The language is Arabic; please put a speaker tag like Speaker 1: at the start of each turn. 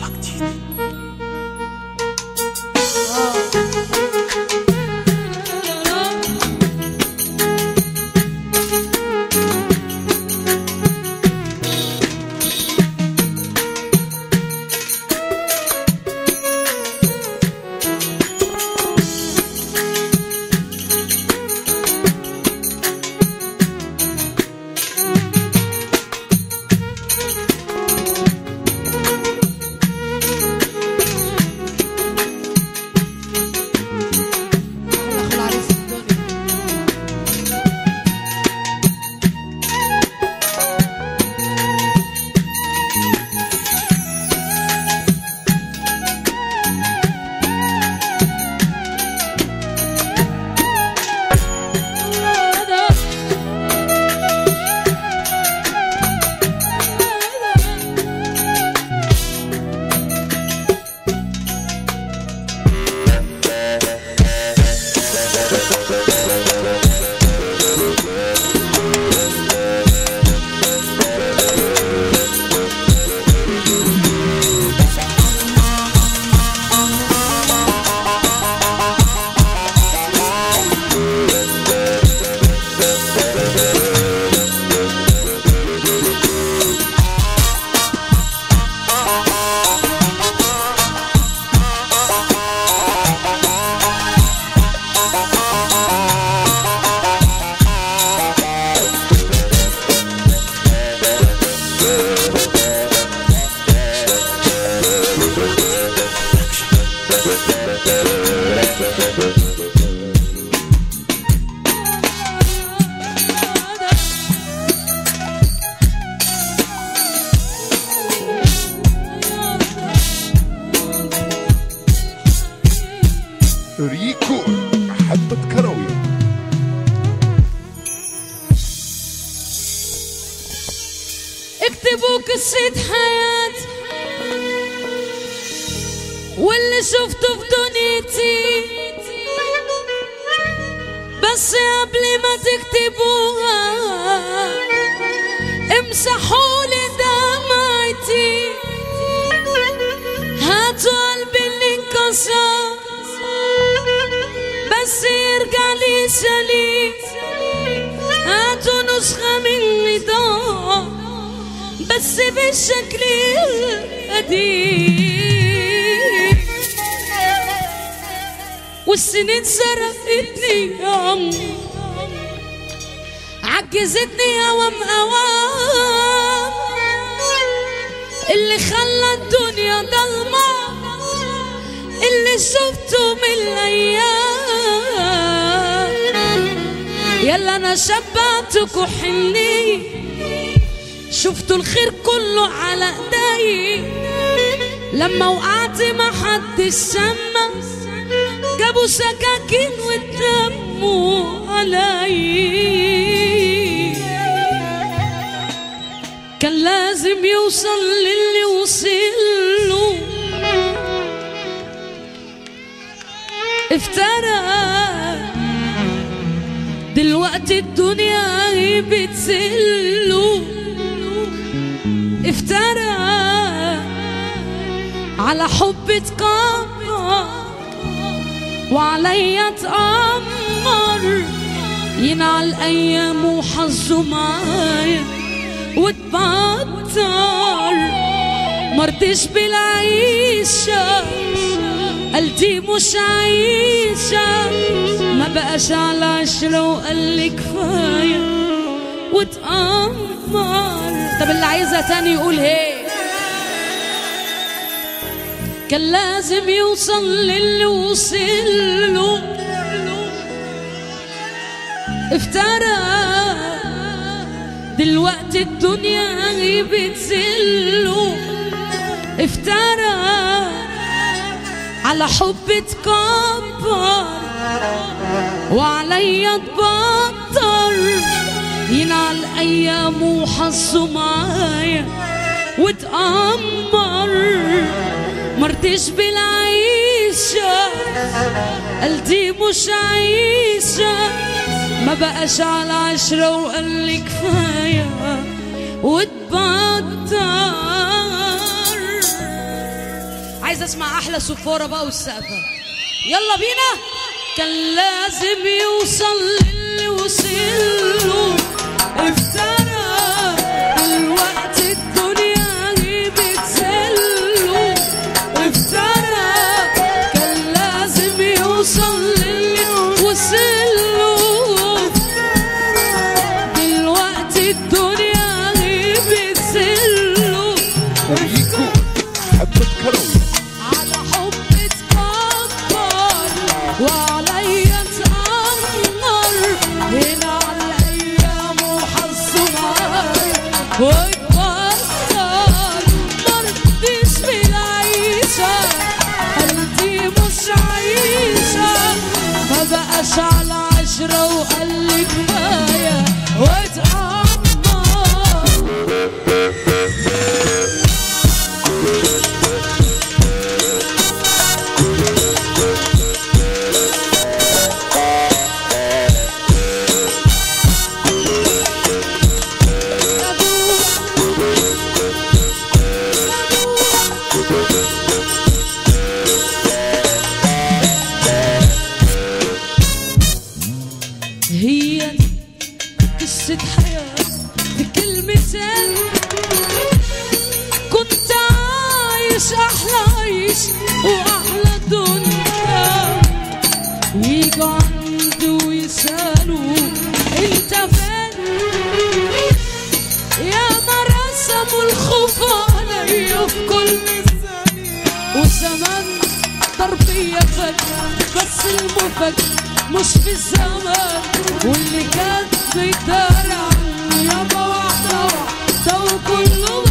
Speaker 1: ريكو حبة كروي.
Speaker 2: اكتبوا قصة حياتي واللي شفته في دنيتي، بس قبل ما تكتبوها امسحوا لي دمعتي. هاتوا قلبي اللي انكسر بس يرجع لي سليم، هاتوا نسخة مني ضاع بس بالشكل القديم. والسنين سرقتني يا عمي، عجزتني اوام اوام، اللي خلى الدنيا ضلمة اللي شفته من الايام. يلا انا شبعتكوا حني، شفتوا الخير كله على ايدي، لما وقعت ما حدش سمع، جابوا سكاكين واتلموا علي. كان لازم يوصل للي وصله، افترى دلوقتي الدنيا هي بتسله، افترى على حب اتكبر وعليا اتأمر، ينعل ايام وحظه معايا واتبطر. مرضيش بالعيشة قال دي مش عيشة، ما بقاش على 10 وقال لي كفاية واتأمر. طب اللي عايزها تاني يقول هي. كان لازم يوصل للي وصله، افترى دلوقتي الدنيا هي بتزله، افترى على حب اتكبر وعليا اتبطر، ينعل ايام وحظه معايا واتأمر. مرضيش بالعيشة قال دي مش عيشة، ما بقاش على 10 وقال لي كفاية واتبطر. عايز اسمع احلى صفاره بقى والسقفه. يلا بينا. كان لازم يوصل للي وصله، افترى دلوقتي الدنيا دي بتزله، افترى كان لازم يوصل للي وصله، دلوقتي الدنيا دي بتزله.
Speaker 1: ريكو حبة كروي
Speaker 2: على حب اتكبر وعليا اتأمر، هنا على الأيام وحظه معايا واتوتر، مرضيش بالعيشة قلبي مش عايشة، ما بقاش على 10 وقال لي كفاية واتأمر. هي قصة حياة في كلمتين، كنت عايش أحلى عيش وأحلى دنيا، يجوا عنده ويسألوا أنت فين، يا ما رسموا الخوف عليا في كل وزمان ضربية فجأة، بس المفاجأة مش في الزمان، واللي كان بيدار عني يابا واحدة واحدة وكله